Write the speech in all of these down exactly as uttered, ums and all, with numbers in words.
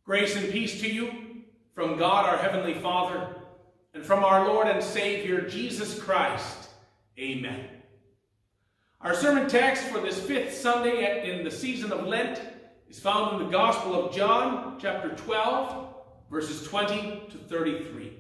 Grace and peace to you from God our Heavenly Father and from our Lord and Savior Jesus Christ. Amen. Our sermon text for this fifth Sunday in the season of Lent is found in the Gospel of John, chapter twelve, verses twenty to thirty-three.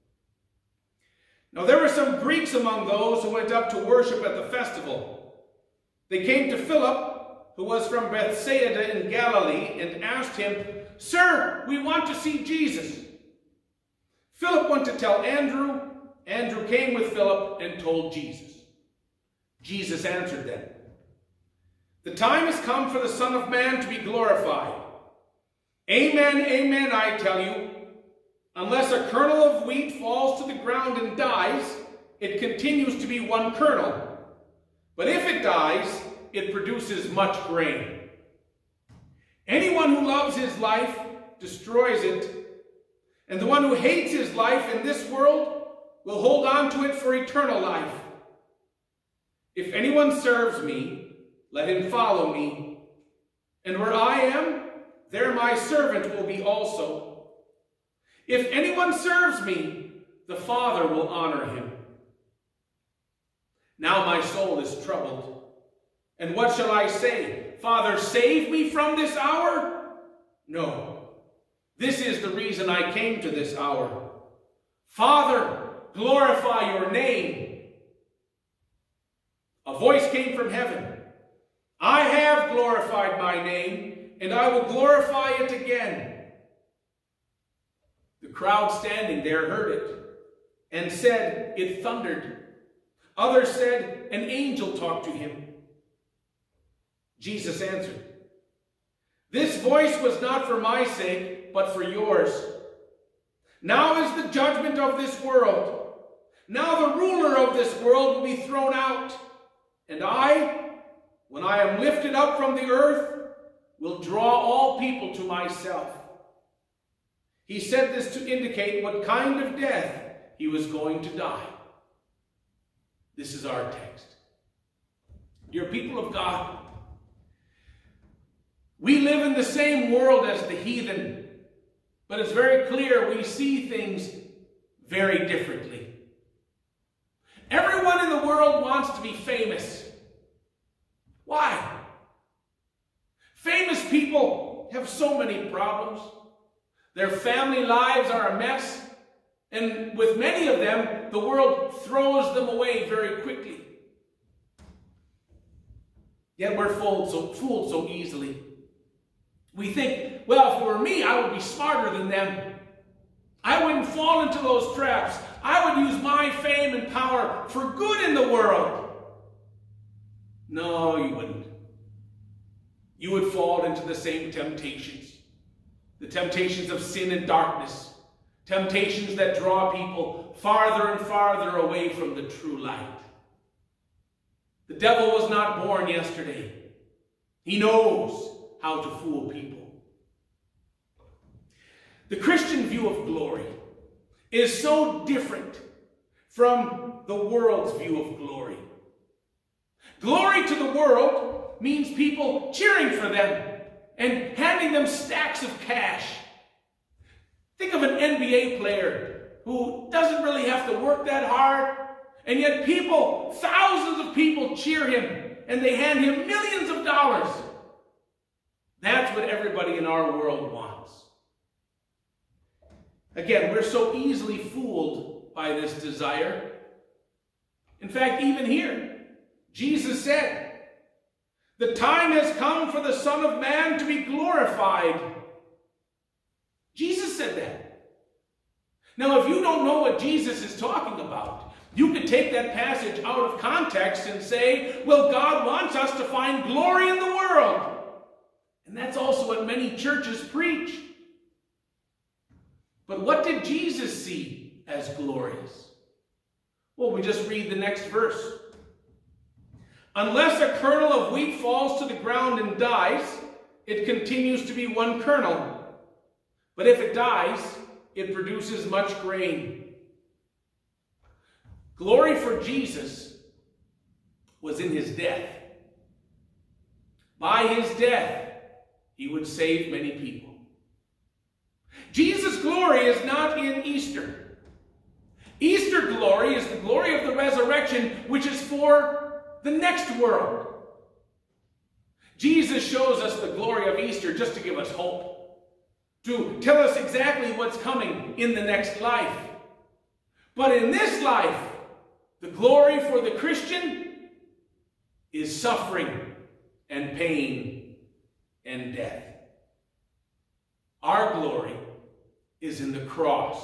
Now there were some Greeks among those who went up to worship at the festival. They came to Philip, who was from Bethsaida in Galilee, and asked him, "Sir, we want to see Jesus." Philip went to tell Andrew. Andrew came with Philip and told Jesus. Jesus answered them, "The time has come for the Son of Man to be glorified. Amen, amen, I tell you, unless a kernel of wheat falls to the ground and dies, it continues to be one kernel. But if it dies, it produces much grain. Anyone who loves his life destroys it, and the one who hates his life in this world will hold on to it for eternal life. If anyone serves me, let him follow me, and where I am, there my servant will be also. If anyone serves me, the Father will honor him. Now my soul is troubled, and what shall I say? Father, save me from this hour? No, this is the reason I came to this hour. Father, glorify your name." A voice came from heaven. "I have glorified my name, and I will glorify it again." The crowd standing there heard it, and said, "It thundered." Others said, "An angel talked to him." Jesus answered, "This voice was not for my sake, but for yours. Now is the judgment of this world. Now the ruler of this world will be thrown out. And I, when I am lifted up from the earth, will draw all people to myself." He said this to indicate what kind of death he was going to die. This is our text. Dear people of God, we live in the same world as the heathen, but it's very clear we see things very differently. Everyone in the world wants to be famous. Why? Famous people have so many problems. Their family lives are a mess, and with many of them, the world throws them away very quickly. Yet we're fooled so, fooled so easily. We think, well, if it were me, I would be smarter than them. I wouldn't fall into those traps. I would use my fame and power for good in the world. No, you wouldn't. You would fall into the same temptations. The temptations of sin and darkness. Temptations that draw people farther and farther away from the true light. The devil was not born yesterday. He knows how to fool people. The Christian view of glory is so different from the world's view of glory. Glory to the world means people cheering for them and handing them stacks of cash. Think of an N B A player who doesn't really have to work that hard, and yet people, thousands of people cheer him, and they hand him millions of dollars. That's what everybody in our world wants. Again, we're so easily fooled by this desire. In fact, even here, Jesus said, "The time has come for the Son of Man to be glorified." Jesus said that. Now, if you don't know what Jesus is talking about, you could take that passage out of context and say, well, God wants us to find glory in the world. And that's also what many churches preach. But what did Jesus see as glorious? Well, we just read the next verse. "Unless a kernel of wheat falls to the ground and dies, it continues to be one kernel. But if it dies, it produces much grain." Glory for Jesus was in his death. By his death, he would save many people. Jesus' glory is not in Easter. Easter glory is the glory of the resurrection, which is for the next world. Jesus shows us the glory of Easter just to give us hope, to tell us exactly what's coming in the next life. But in this life, the glory for the Christian is suffering and pain and death. Our glory is in the cross.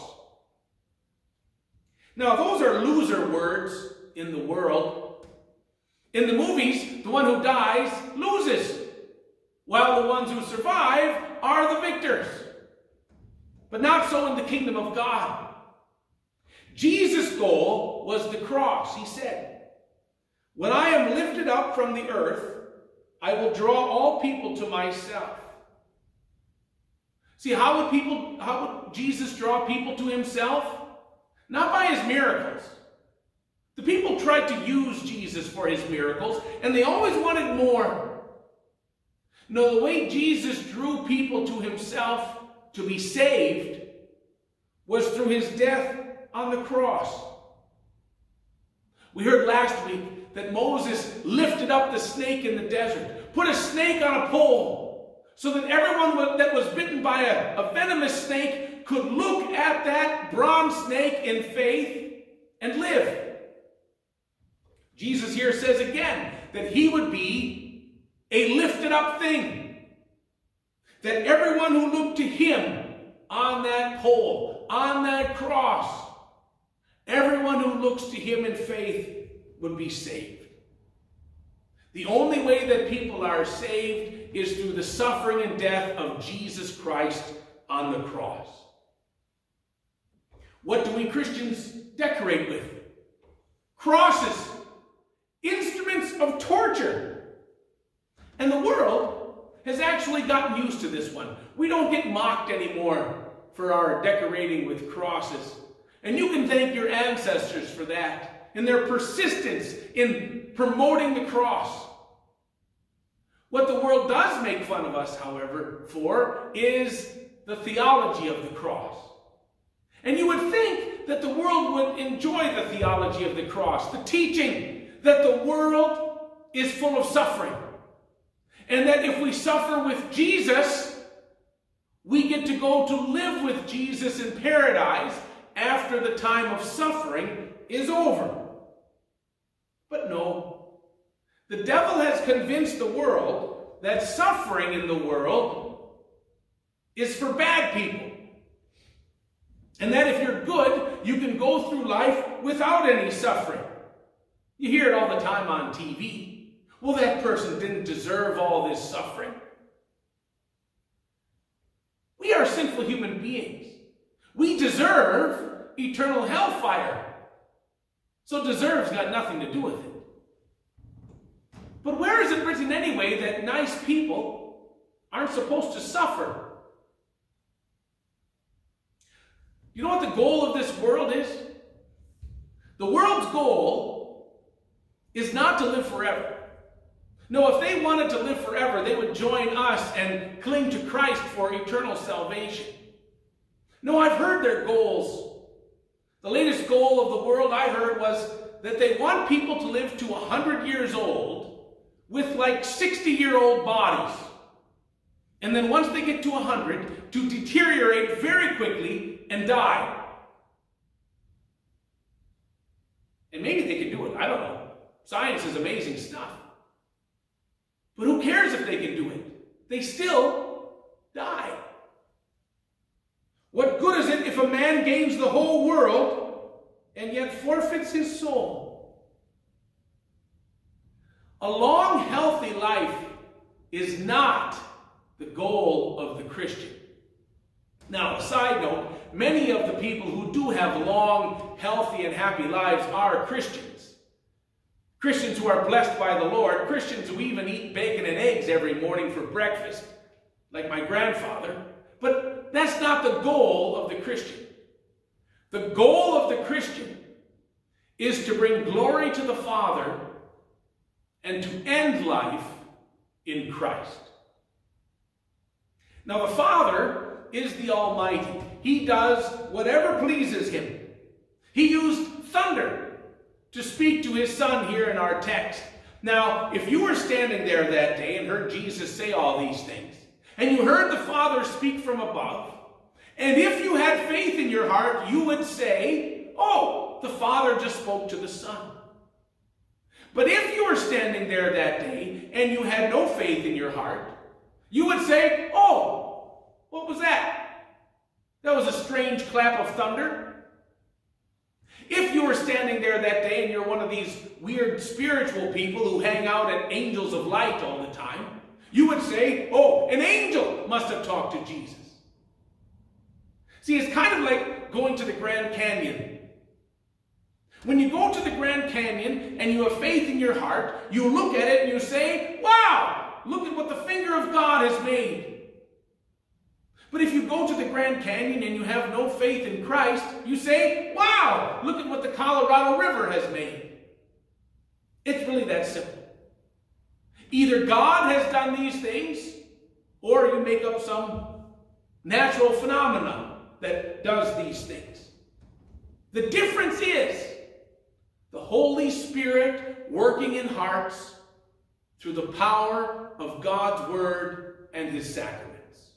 Now, those are loser words in the world. In the movies, the one who dies loses, while the ones who survive are the victors. But not so in the kingdom of God. Jesus' goal was the cross. He said, "When I am lifted up from the earth, I will draw all people to myself." See, how would people, how would Jesus draw people to himself? Not by his miracles. The people tried to use Jesus for his miracles, and they always wanted more. No, the way Jesus drew people to himself to be saved was through his death on the cross. We heard last week that Moses lifted up the snake in the desert, put a snake on a pole, so that everyone that was bitten by a, a venomous snake could look at that bronze snake in faith and live. Jesus here says again that he would be a lifted up thing. That everyone who looked to him on that pole, on that cross, everyone who looks to him in faith would be saved. The only way that people are saved is through the suffering and death of Jesus Christ on the cross. What do we Christians decorate with? Crosses. Instruments of torture. And the world has actually gotten used to this one. We don't get mocked anymore for our decorating with crosses. And you can thank your ancestors for that and their persistence in promoting the cross. What the world does make fun of us, however, for is the theology of the cross. And you would think that the world would enjoy the theology of the cross, the teaching that the world is full of suffering. And that if we suffer with Jesus, we get to go to live with Jesus in paradise after the time of suffering is over. But no, the devil has convinced the world that suffering in the world is for bad people. And that if you're good, you can go through life without any suffering. You hear it all the time on T V. Well, that person didn't deserve all this suffering. We are sinful human beings. We deserve eternal hellfire. So deserve's got nothing to do with it. But where is it written anyway that nice people aren't supposed to suffer? You know what the goal of this world is? The world's goal is not to live forever. No, if they wanted to live forever, they would join us and cling to Christ for eternal salvation. No, I've heard their goals. The latest goal of the world I heard was that they want people to live to one hundred years old with like sixty-year-old bodies. And then once they get to one hundred, to deteriorate very quickly and die. And maybe they can do it. I don't know. Science is amazing stuff. But who cares if they can do it? They still die. What good is it if a man gains the whole world and yet forfeits his soul? A long, healthy life is not the goal of the Christian. Now, a side note, many of the people who do have long, healthy, and happy lives are Christians. Christians who are blessed by the Lord, Christians who even eat bacon and eggs every morning for breakfast, like my grandfather. But that's not the goal of the Christian. The goal of the Christian is to bring glory to the Father and to end life in Christ. Now, the Father is the Almighty. He does whatever pleases him. He used thunder to speak to his Son here in our text. Now, if you were standing there that day and heard Jesus say all these things, and you heard the Father speak from above, and if you had faith in your heart, you would say, oh, the Father just spoke to the Son. But if you were standing there that day and you had no faith in your heart, you would say, oh, what was that? That was a strange clap of thunder. If you were standing there that day and you're one of these weird spiritual people who hang out at Angels of Light all the time, you would say, oh, an angel must have talked to Jesus. See, it's kind of like going to the Grand Canyon. When you go to the Grand Canyon and you have faith in your heart, you look at it and you say, wow, look at what the finger of God has made. But if you go to the Grand Canyon and you have no faith in Christ, you say, wow, look at what the Colorado River has made. It's really that simple. Either God has done these things, or you make up some natural phenomenon that does these things. The difference is the Holy Spirit working in hearts through the power of God's Word and His sacraments.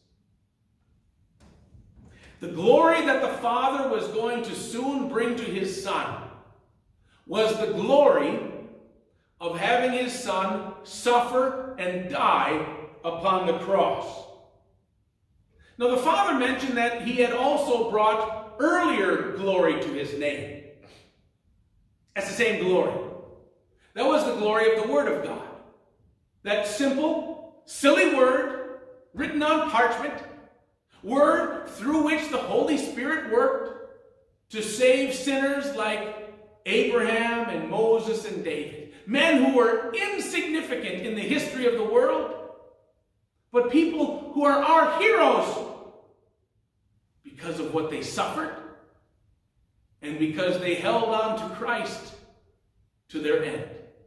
The glory that the Father was going to soon bring to His Son was the glory of having His Son suffer and die upon the cross. Now, the Father mentioned that He had also brought earlier glory to His name. That's the same glory. That was the glory of the Word of God. That simple, silly word written on parchment, word through which the Holy Spirit worked to save sinners like Abraham and Moses and David. Men who were insignificant in the history of the world, but people who are our heroes because of what they suffered and because they held on to Christ to their end.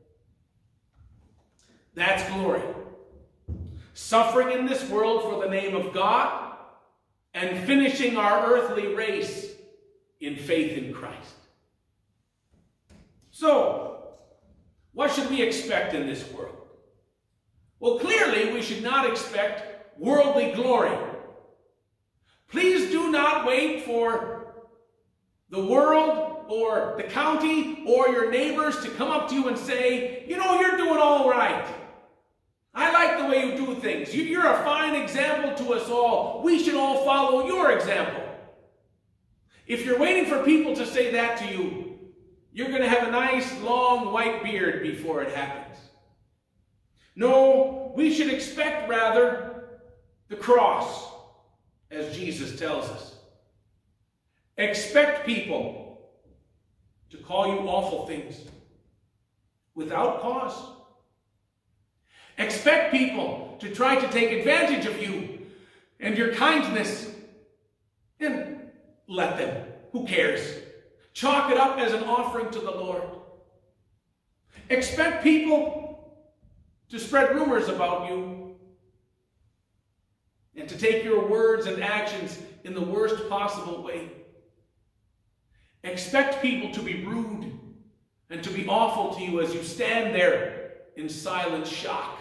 That's glory. Suffering in this world for the name of God and finishing our earthly race in faith in Christ. So, what should we expect in this world? Well, clearly we should not expect worldly glory. Please do not wait for the world or the county or your neighbors to come up to you and say, you know, you're doing all right. I like the way you do things. You're a fine example to us all. We should all follow your example. If you're waiting for people to say that to you, you're going to have a nice long white beard before it happens. No, we should expect rather the cross, as Jesus tells us. Expect people to call you awful things without cause. Expect people to try to take advantage of you and your kindness, and let them. Who cares? Chalk it up as an offering to the Lord. Expect people to spread rumors about you and to take your words and actions in the worst possible way. Expect people to be rude and to be awful to you as you stand there in silent shock.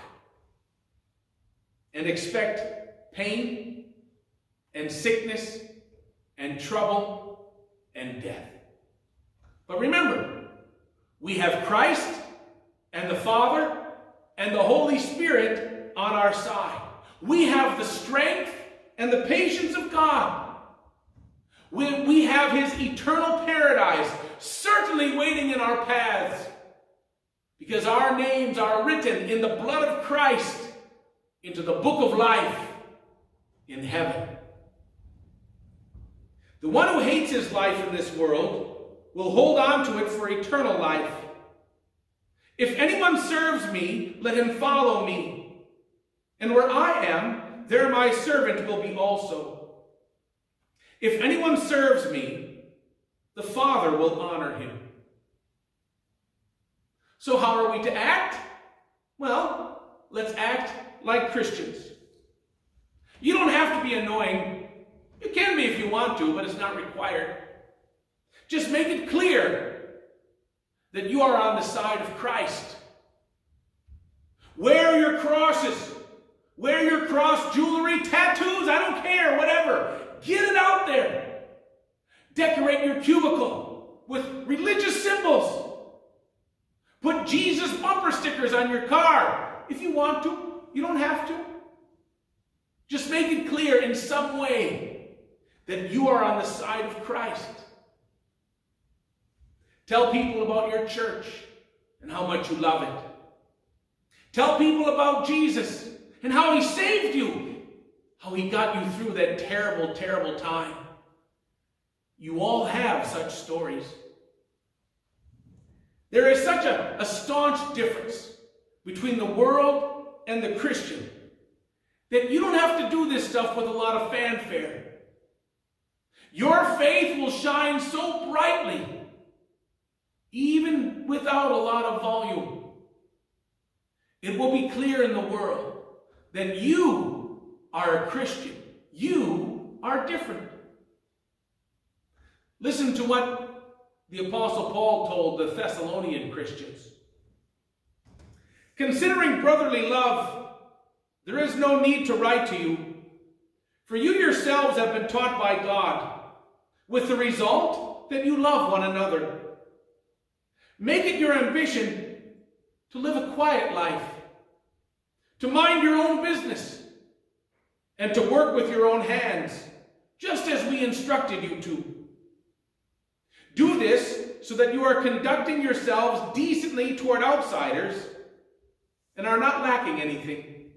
And expect pain and sickness and trouble and death. But remember, we have Christ and the Father and the Holy Spirit on our side. We have the strength and the patience of God. We, we have His eternal paradise certainly waiting in our paths, because our names are written in the blood of Christ into the book of life in heaven. The one who hates his life in this world will hold on to it for eternal life. If anyone serves me, let him follow me. And where I am, there my servant will be also. If anyone serves me, the Father will honor him. So how are we to act? Well, let's act like Christians. You don't have to be annoying if you want to, but it's not required. Just make it clear that you are on the side of Christ. Wear your crosses. Wear your cross jewelry, tattoos, I don't care, whatever. Get it out there. Decorate your cubicle with religious symbols. Put Jesus bumper stickers on your car if you want to. You don't have to. Just make it clear in some way that you are on the side of Christ. Tell people about your church and how much you love it. Tell people about Jesus and how he saved you, how he got you through that terrible, terrible time. You all have such stories. There is such a, a staunch difference between the world and the Christian that you don't have to do this stuff with a lot of fanfare. Your faith will shine so brightly, even without a lot of volume. It will be clear in the world that you are a Christian. You are different. Listen to what the Apostle Paul told the Thessalonian Christians. Considering brotherly love, there is no need to write to you, for you yourselves have been taught by God, with the result that you love one another. Make it your ambition to live a quiet life, to mind your own business, and to work with your own hands, just as we instructed you to. Do this so that you are conducting yourselves decently toward outsiders and are not lacking anything.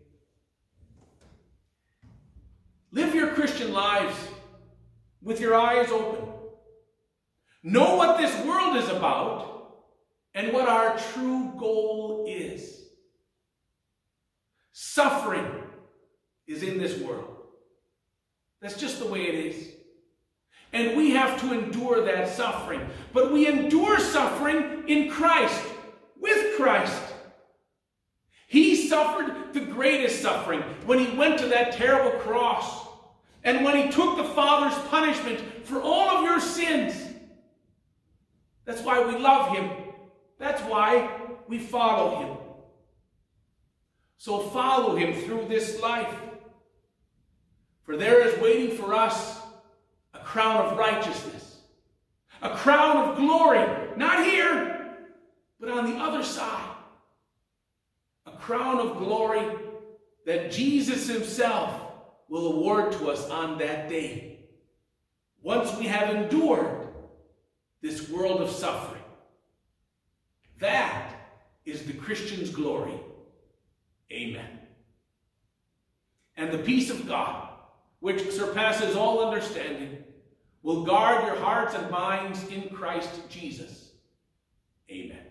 Live your Christian lives with your eyes open. Know what this world is about and what our true goal is. Suffering is in this world. That's just the way it is. And we have to endure that suffering. But we endure suffering in Christ, with Christ. He suffered the greatest suffering when he went to that terrible cross. And when he took the Father's punishment for all of your sins. That's why we love him. That's why we follow him. So follow him through this life. For there is waiting for us a crown of righteousness. A crown of glory. Not here, but on the other side. A crown of glory that Jesus himself will award to us on that day. Once we have endured this world of suffering. That is the Christian's glory. Amen. And the peace of God, which surpasses all understanding, will guard your hearts and minds in Christ Jesus. Amen.